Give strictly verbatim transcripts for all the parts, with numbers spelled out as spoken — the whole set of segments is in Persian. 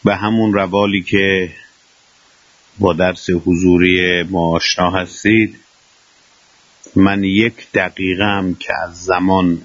به همون روالی که با درس حضوری ما آشنا هستید، من یک دقیقه هم که از زمان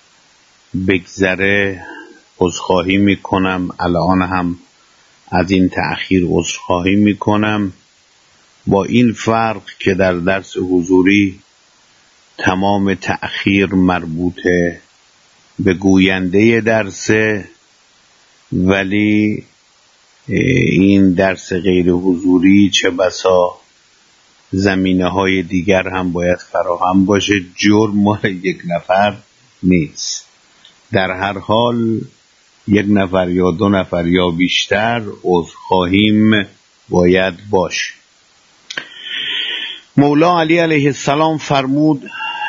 بگذره عذرخواهی میکنم. الان هم از این تأخیر عذرخواهی میکنم، با این فرق که در درس حضوری تمام تأخیر مربوطه به گوینده درسه، ولی این درس غیر حضوری چه بسا زمینه های دیگر هم باید فراهم باشه، جرم مال یک نفر نیست. در هر حال یک نفر یا دو نفر یا بیشتر عذرخواهیم باید باشه. مولا علی علیه السلام فرمود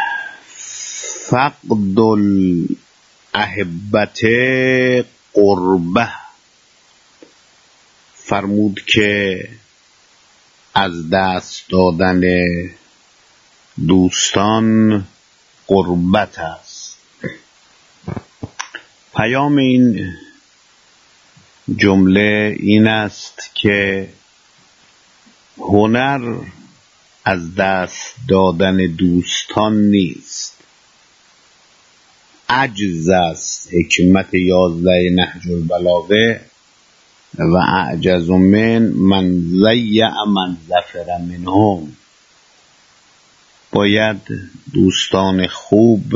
فقد الاحبت قربه، فرمود که از دست دادن دوستان قربت است. پیام این جمله این است که هنر از دست دادن دوستان نیست، عجز است. حکمت یازده نهج البلاغه و اعجز من من ضیع من ظفر منهم. باید دوستان خوب،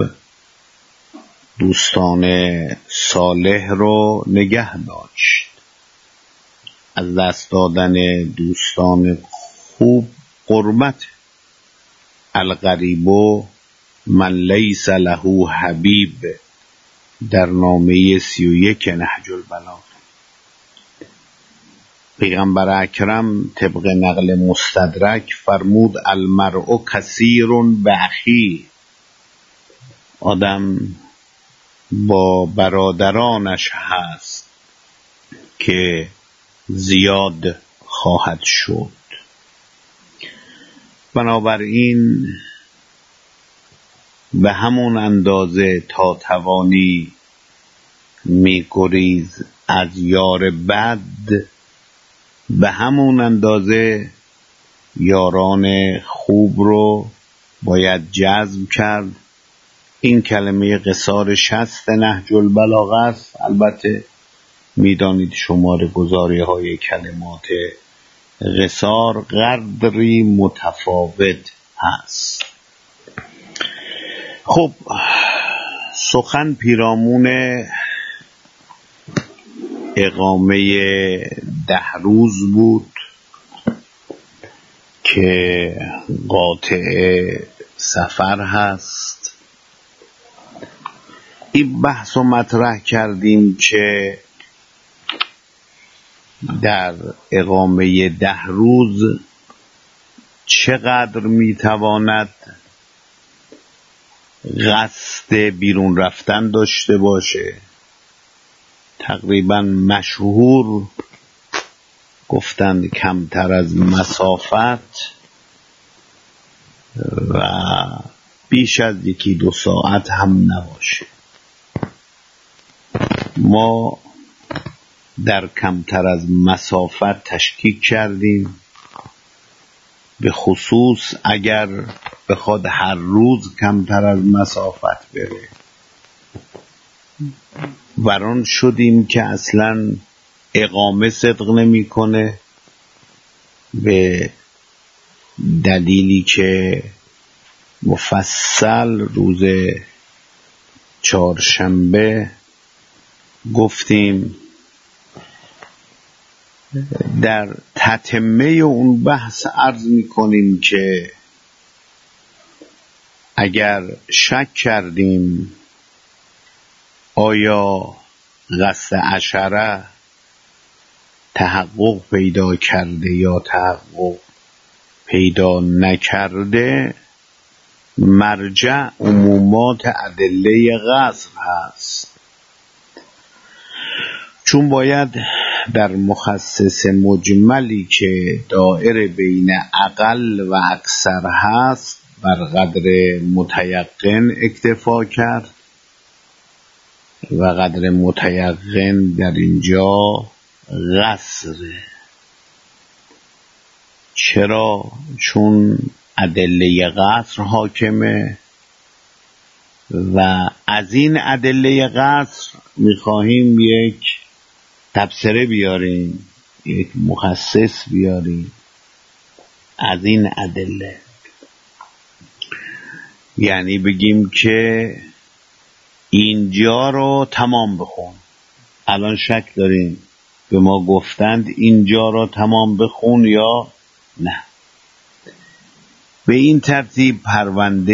دوستان صالح رو نگه داشت. از دست دادن دوستان خوب قربت. الغریب من لیس له حبیب، در نامه سی و یک نهج البلاغه. پیغمبر اکرم طبق نقل مستدرک فرمود المرء کثیر باخیه، آدم با برادرانش هست که زیاد خواهد شد. بنابراین به همون اندازه تا توانی می گریز از یار بد، به همون اندازه یاران خوب رو باید جذب کرد. این کلمه قصار شصت نهج البلاغه است. البته میدانید شماره گذاری های کلمات قصار قدری متفاوت هست. خب سخن پیرامون اقامه ده روز بود که قاطع سفر هست. این بحث رو مطرح کردیم که در اقامه ده روز چقدر میتواند قصد بیرون رفتن داشته باشه. تقریبا مشهور گفتند کمتر از مسافت و بیش از یکی دو ساعت هم نباشه. ما در کمتر از مسافت تشکیک کردیم، به خصوص اگر بخواد هر روز کمتر از مسافت بره. وران شدیم که اصلا اقامه صدق نمی کنه، به دلیلی که مفصل روز چهارشنبه گفتیم. در تتمه اون بحث عرض می کنیم که اگر شک کردیم آیا قصد عشره تحقق پیدا کرده یا تحقق پیدا نکرده، مرجع عمومات ادله قصد هست. چون باید در مخصص مجملی که دائر بین اقل و اکثر هست بر قدر متیقن اکتفا کرد و قدر متیقن در اینجا قصره. چرا؟ چون ادله قصر حاکمه و از این ادله قصر میخواهیم یک تبصره بیاریم، یک مخصص بیاریم از این ادله. یعنی بگیم که اینجا رو تمام بخون. الان شک داریم به ما گفتند اینجا رو تمام بخون یا نه. به این ترتیب پرونده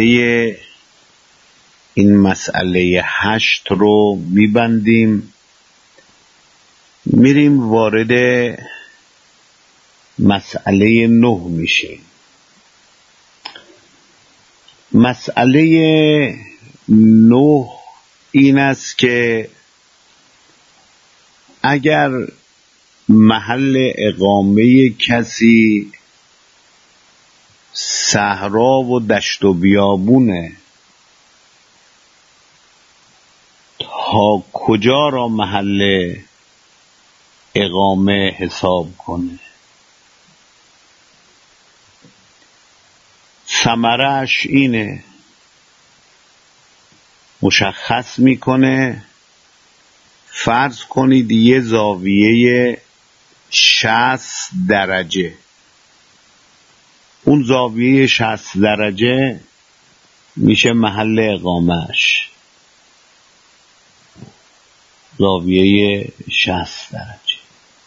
این مسئله هشت رو میبندیم، میریم وارد مسئله نه میشیم. مسئله نه این است که اگر محل اقامه کسی صحرا و دشت و بیابونه، تا کجا را محل اقامه حساب کنه؟ ثمرش اینه، مشخص میکنه فرض کنید یه زاویه شصت درجه، اون زاویه شصت درجه میشه محل اقامهش، زاویه شصت درجه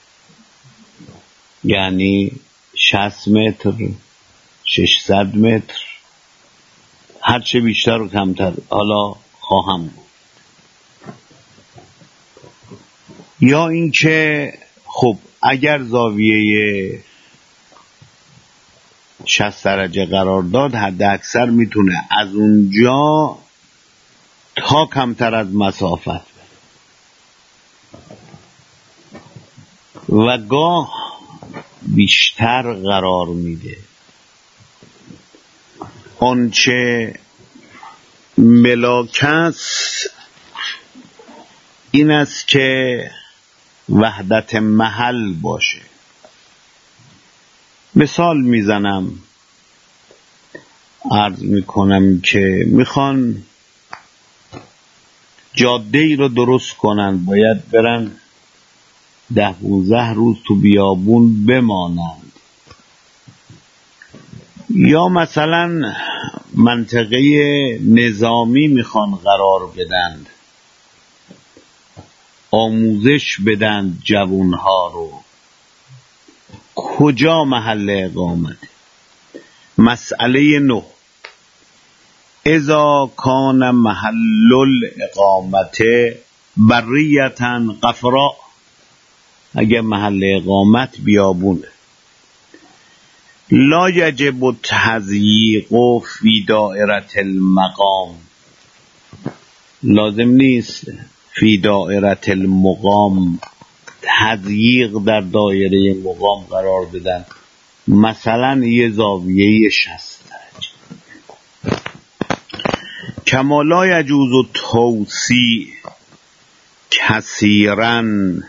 یعنی شصت متر، ششصد متر، هرچه بیشتر و کمتر حالا خواهم بود. یا اینکه خب اگر زاویه شصت درجه قرار داد، حد اکثر میتونه از اونجا تا کمتر از مسافت بره و گاه بیشتر قرار میده. آنچه ملاک است این است که وحدت محل باشه. مثال میزنم، عرض میکنم که میخوان جاده ای رو درست کنن، باید برن ده پونزده روز تو بیابون بمانند. یا مثلا منطقه نظامی میخوان قرار بدند، آموزش بدند جوانها رو، کجا محل اقامت؟ مسئله نه، اذا کان محل الاقامت بریتا قفرا، اگر محل اقامت بیابونه، لا یجب التضییق فی دائره المقام، لازم نیست فی دائره المقام تضییق در دایره مقام قرار بدن، مثلا یه زاویه شصت درجه. کما لا یجوز التوسیع کثیرا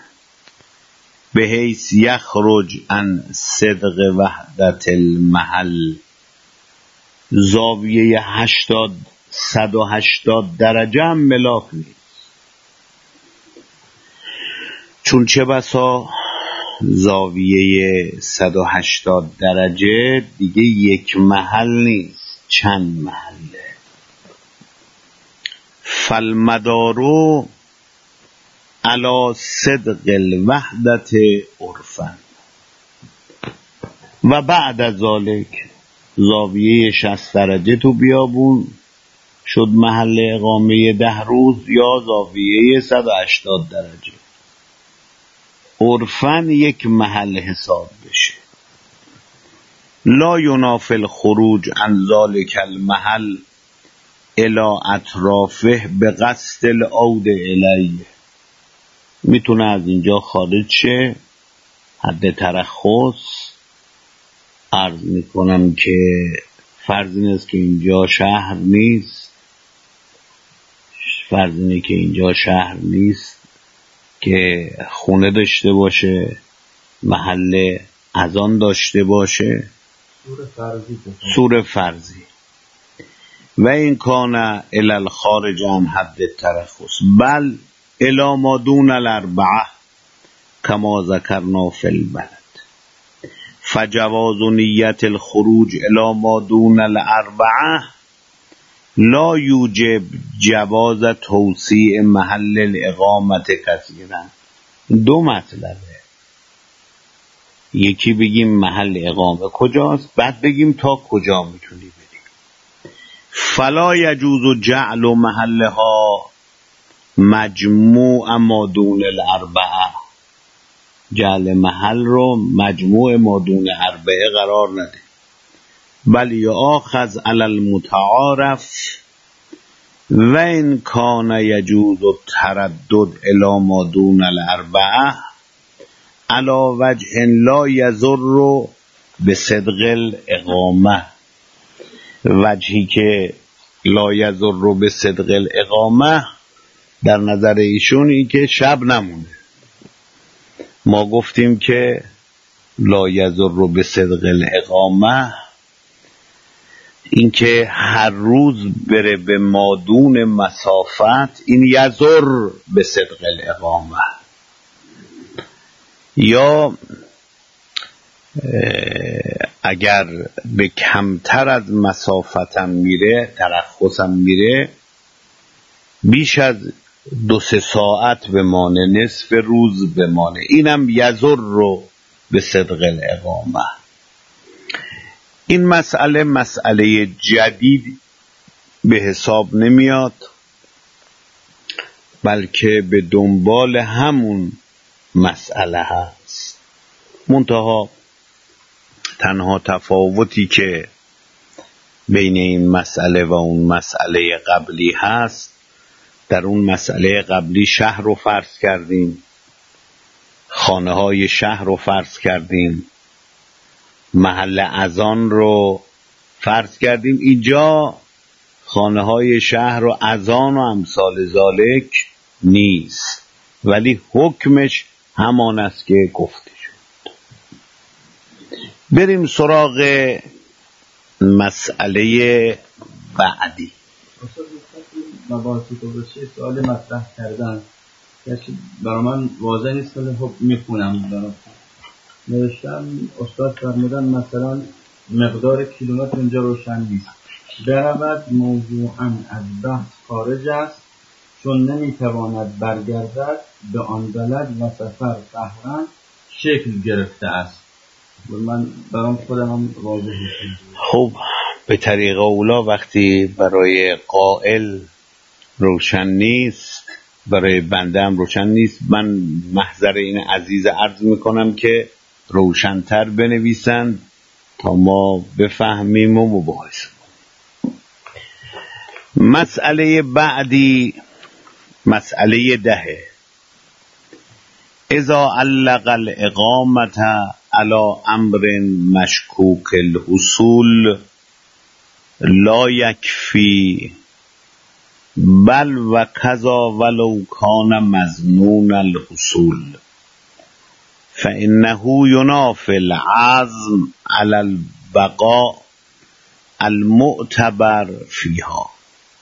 بحیث یخرج عن صدق وحدت المحل، زاویه هشتاد صد و هشتاد درجه هم ملاک نیست، چون چه بسا زاویه صد و هشتاد درجه دیگه یک محل نیست، چند محله. فالمدارو علی صدق الوحدت عرفا، و بعد از ذالک زاویه شصت درجه تو بیابون شد محل اقامه ده روز، یا زاویه صد و هشتاد درجه عرفاً یک محل حساب بشه. لا ینافی الخروج عن ذلک المحل الی اطرافه بقصد العود الیه، میتونه از اینجا خارج شه، حد ترخص. عرض میکنم که فرض اینه که اینجا شهر نیست، فرض اینه که اینجا شهر نیست که خونه داشته باشه، محل اذان داشته باشه، سور فرضی سور فرضی. و این کان الی الخارج عن حد الترخص بل الی ما دون الاربعه کما ذکرنا فی البلد فجواز نیت الخروج الی ما دون الاربعه لا یوجب جواز توسیع محل الاقامت کثیرا. دو مطلبه، یکی بگیم محل اقامه کجاست، بعد بگیم تا کجا میتونی بری. فلا یجوز جعل محلها مجموع ما دون الاربعه، جعل محل رو مجموع ما دون اربعه قرار نده، بل یؤاخذ علی المتعارف و ان کان یجوز التردد الی ما دون الاربعه علی وجه لا یضر بصدق الاقامه. وجهی که لا یضر بصدق الاقامه در نظر ایشون این که شب نمونه. ما گفتیم که لا یضر بصدق الاقامه این که هر روز بره به مادون مسافت، این یضر بصدق الاقامه. یا اگر به کمتر از مسافتم میره، ترخصم میره، بیش از دو سه ساعت بمانه، نصف روز بمانه، اینم یضر رو به صدق الاقامه. این مسئله مسئله جدید به حساب نمیاد، بلکه به دنبال همون مسئله هست. منتها تنها تفاوتی که بین این مسئله و اون مسئله قبلی هست، در اون مسئله قبلی شهر رو فرض کردیم، خانه های شهر رو فرض کردیم، محل اذان رو فرض کردیم. اینجا خانه های شهر و اذان و امثال ذالک نیست، ولی حکمش همان است که گفته شد. بریم سراغ مسئله بعدی. مباحثی که بشه سوال مطرح کردن که برای من واضح نیست، ولی خب میخونم براتون. نوشتم استاد فرمودن مثلا مقدار کیلومتر اینجا روشن نیست، برود موضوعاً از بحث خارج است، چون نمیتواند برگردد به آن بلد و سفر قهرن شکل گرفته است. من برام خودم هم واضح نیست. خب به طریق اولا وقتی برای قائل روشن نیست، برای بنده هم روشن نیست، من محضر این عزیز عرض میکنم که روشن‌تر بنویسند تا ما بفهمیم و مباحثه کنیم. مسئله بعدی مسئله دهه. اذا علق الاقامت علی امر مشکوک الحصول لا یکفی بل و کذا ولو کان مظنون الحصول فانه ینافی العزم علی البقاء المعتبر فیها.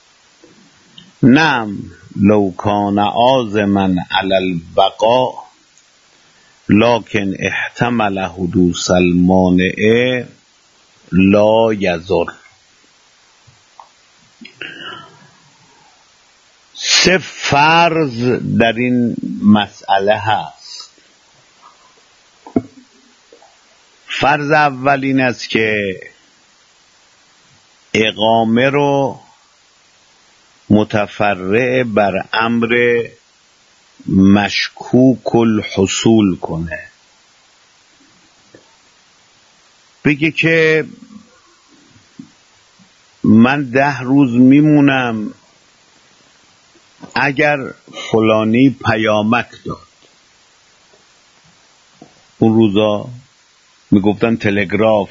نعم لو کان عازما علی البقاء لكن احتمل حدوث المانع لا یضر. سه فرض در این مسئله هست. فرض اول این است که اقامه رو متفرع بر امر مشکوک الحصول کنه، بگه که من ده روز میمونم، اگر فلانی پیامک داد. اون روزا میگفتن تلگراف،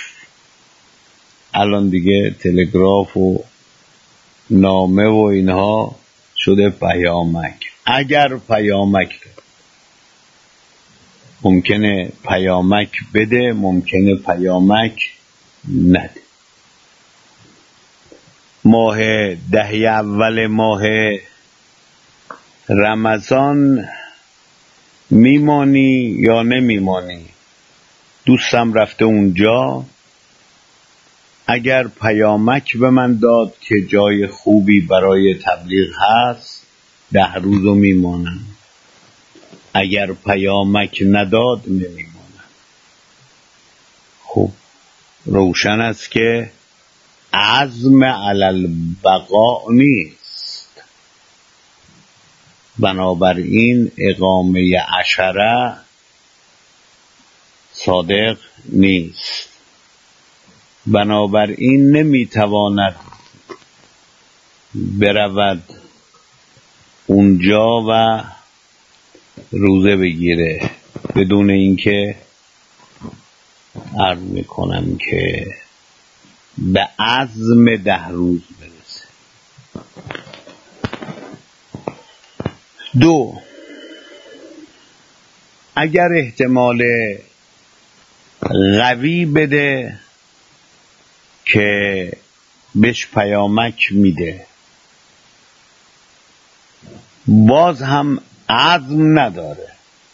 الان دیگه تلگراف و نامه و اینها شده پیامک. اگر پیامک داد. ممکنه پیامک بده، ممکنه پیامک نده. ماه دهی اول ماه رمضان میمانی یا نمیمانی؟ دوستم رفته اونجا، اگر پیامک به من داد که جای خوبی برای تبلیغ هست ده روزو میمانم، اگر پیامک نداد نمیمانم. خب روشن است که عزم علی البقاء نیست. بنابراین اقامه عشره صادق نیست. بنابراین نمیتواند برود اونجا و روزه بگیره بدون اینکه عرض میکنم که به عزم ده روز برسه. دو، اگر احتمال قوی بده که بهش پیامک میده، باز هم عزم نداره.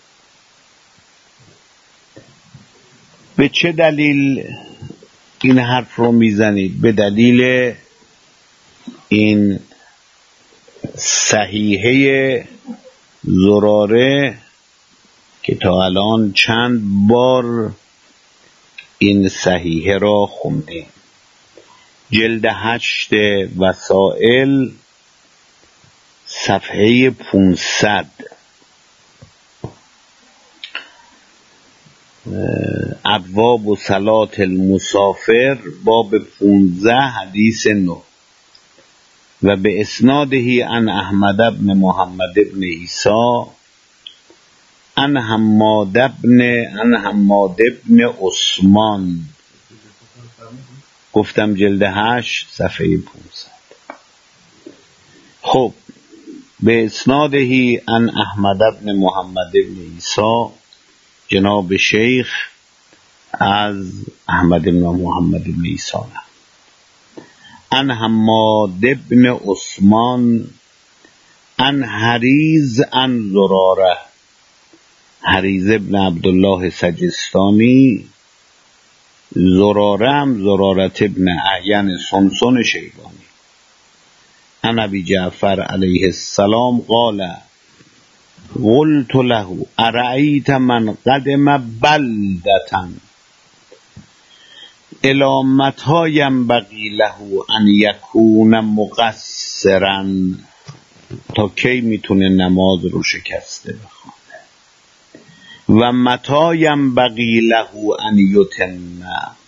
به چه دلیل این حرف رو میزنید؟ به دلیل این صحیحه زراره که تا الان چند بار این صحیحه را خوندیم. جلد هشت وسائل صفحه پانصد، ابواب و صلات المسافر باب پانزده حدیث نه. و به اسناده عن احمد بن محمد بن عیسی عن حماد بن عن حماد بن عثمان، گفتم جلد هشت صفحه پانصد. خب به اسناده عن احمد بن محمد بن عیسی، جناب شیخ از احمد بن محمد بن عیسی، عن حماد بن عثمان عن حریز عن زراره، حریز ابن عبدالله سجستانی، زراره هم زرارت ابن اعین سنسن شیبانی، عن ابی جعفر علیه السلام قال قلت له ارأیت من قدم بلدة الی متی ینبغی له ان یکون مقصرا، تا کی میتونه نماز رو شکسته بخونه، و متی ینبغی له ان یتم.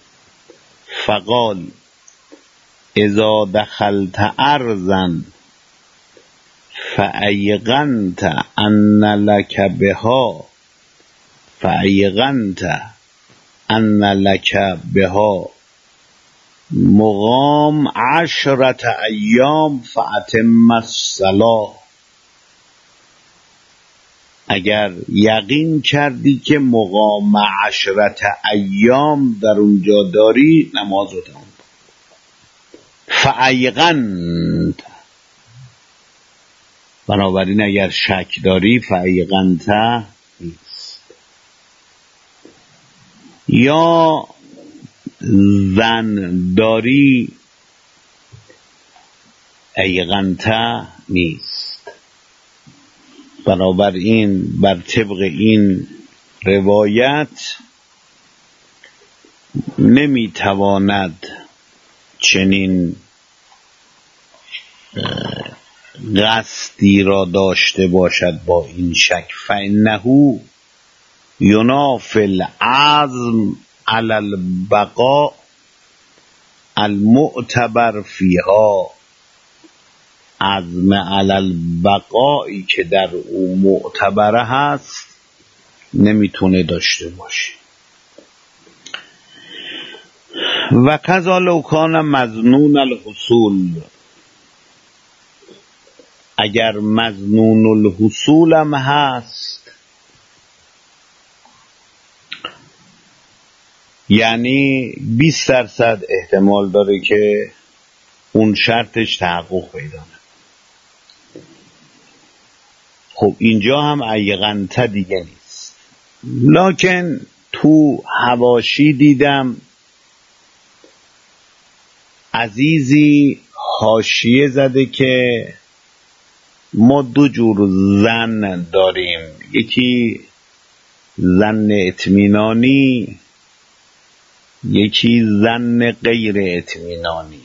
فقال اذا دخلت ارضا فایقنت ان لک بها فایقنت ان لک بها مقام عشرة ایام فاتم الصلاة. اگر یقین کردی که مقام عشرة ایام در اونجا داری، نماز رو تمام. فایقنت، بنابراین اگر شک داری فایقنت نیست. یا زن داری ایقنت نیست. بنابراین بر طبق این روایت نمیتواند چنین قصدی را داشته باشد با این شک. فإنه ینافی العزم علی البقاء المعتبر فیها، عزم علی البقایی که در او معتبره هست نمیتونه داشته باشه. و کذا لو کان مظنون الحصول، اگر مظنون الحصولم هست، یعنی بیست درصد احتمال داره که اون شرطش تحقق پیدا کنه. خب اینجا هم ایقنته دیگه نیست. لکن تو حواشی دیدم عزیزی حاشیه زده که ما دو جور ظن داریم، یکی ظن اطمینانی، یکی ظن غیر اطمینانی.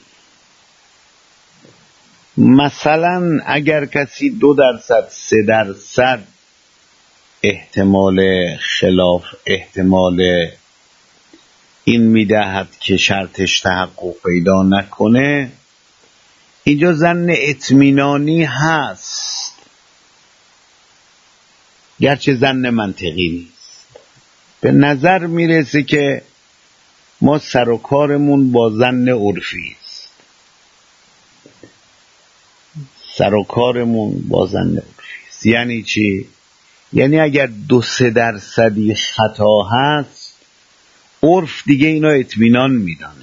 مثلا اگر کسی دو درصد سه درصد احتمال خلاف احتمال این میدهد که شرطش تحقق پیدا نکنه، اینجا ظن اطمینانی هست، گرچه ظن منطقی نیست. به نظر میرسه که ما سر و کارمون با ظن عرفی است، سر و کارمون با ظن عرفی است. یعنی چی؟ یعنی اگر دو سه درصدی خطا هست، عرف دیگه اینا اطمینان میدانه.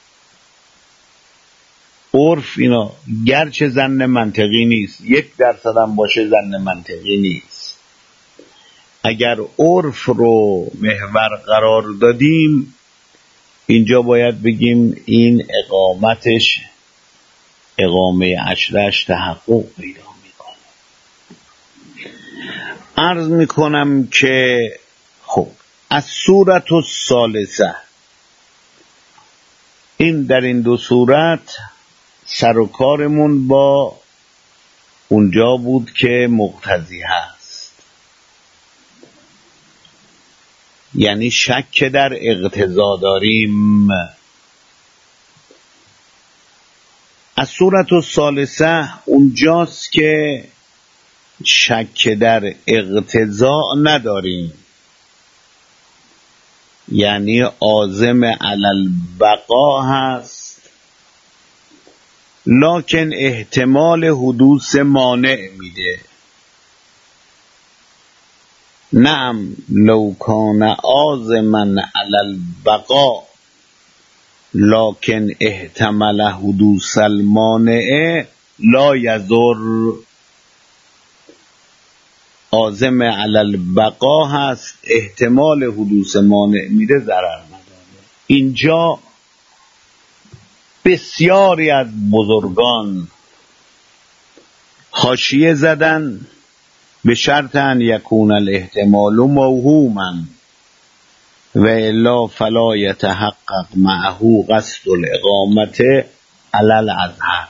عرف اینا گرچه ظن منطقی نیست، یک درصد هم باشه ظن منطقی نیست. اگر عرف رو محور قرار دادیم، اینجا باید بگیم این اقامتش اقامه عشرش تحقق پیدا میکنه. عرض میکنم که خب از صورت الثالثه، این در این دو صورت سر و کارمون با اونجا بود که مقتضی هست، یعنی شک در اقتضا داریم. از صورت الثالثه اونجاست که شک در اقتضا نداریم، یعنی عازم علی البقا هست، لکن احتمال حدوث مانع میده. نعم لو کان عازما علی البقا لکن احتمل حدوث المانع لا یضر. عازم علی البقا هست، احتمال حدوث مانع میده، ضرر نداره. اینجا بسیاری از بزرگان حاشیه زدن به شرط ان یکون الاحتمال موهوما و الا فلا یتحقق معه قصد الاقامت علی الاظهر.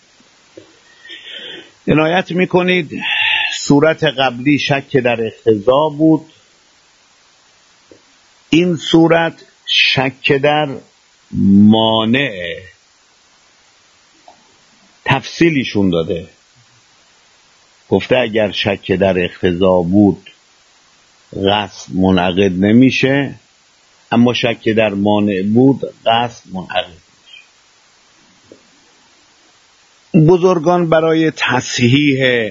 عنایت میکنید صورت قبلی شک در اقتضا بود، این صورت شک در مانع. تفصیلیشون داده، گفته اگر شک در اقتضا بود قصد منعقد نمیشه، اما شک در مانع بود قصد منعقد میشه. بزرگان برای تصحیح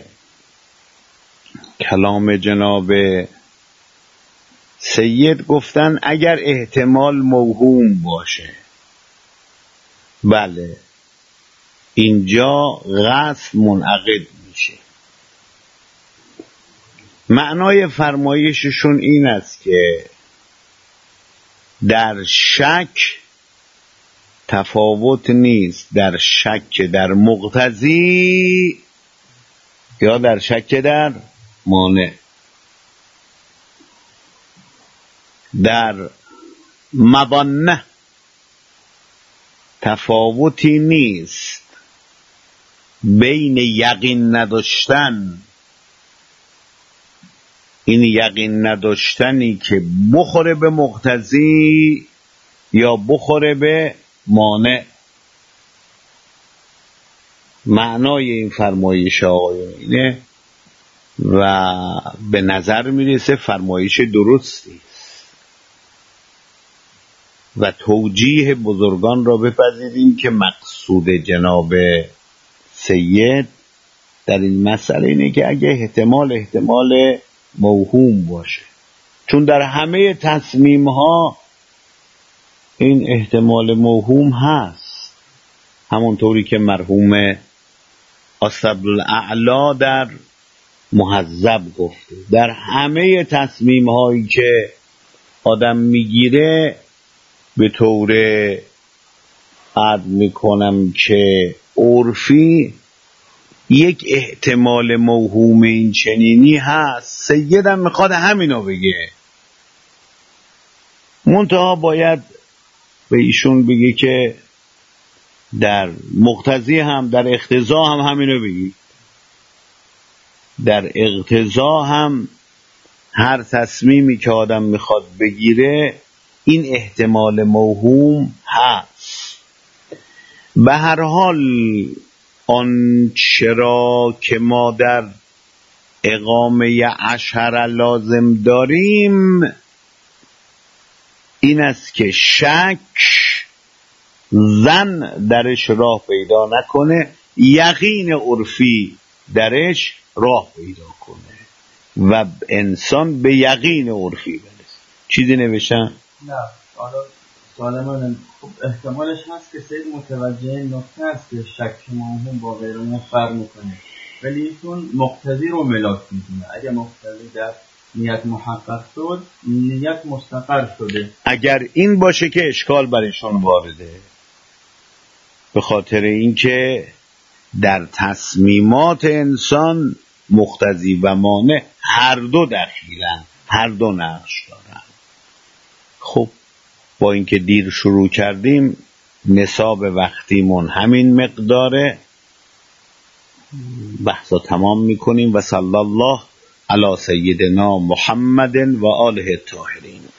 کلام جناب سید گفتن اگر احتمال موهوم باشه، بله اینجا قصد منعقد میشه. معنای فرمایششون این است که در شک تفاوت نیست در شک در مقتضی یا در شک در مانع. در مظنه تفاوتی نیست بین یقین نداشتن، این یقین نداشتنی که بخوره به مقتضی یا بخوره به مانع. معنای این فرمایش آقایون اینه و به نظر میرسه فرمایش درستی و توجیه بزرگان را بپذیریم که مقصود جناب سید در این مسئله اینه که اگه احتمال احتمال موهوم باشه، چون در همه تصمیم ها این احتمال موهوم هست، همونطوری که مرحوم اسدالاعلی در مهذب گفته در همه تصمیم هایی که آدم میگیره به طور عد میکنم که عرفی یک احتمال موهوم این چنینی هست. سیدم میخواد همینو بگه، منتها باید به ایشون بگه که در مقتضی هم در اقتضا هم همینو بگی. در اقتضا هم هر تصمیمی که آدم میخواد بگیره این احتمال موهوم هست. به هر حال آن چرا که ما در اقامه عشر لازم داریم این است که شک زن درش راه پیدا نکنه، یقین عرفی درش راه پیدا کنه و انسان به یقین عرفی برسه. چیزی نوشتن؟ نه، حالا سوال من خب احتمالش هست که سید متوجه این نکته است که شک موهوم با غیرمون فرق میکنه، ولی ایشون مقتضی رو ملاک میدونه. اگه مقتضی در نیت محقق شد نیت مستقر شده. اگر این باشه که اشکال برایشون وارده، به خاطر اینکه در تصمیمات انسان مقتضی و مانع هر دو دخیلن، هر دو نقش دارن. خب با اینکه دیر شروع کردیم نصاب وقتیمون همین مقداره، بحثا تمام میکنیم و صلی الله علی سیدنا محمد و آله الطاهرین.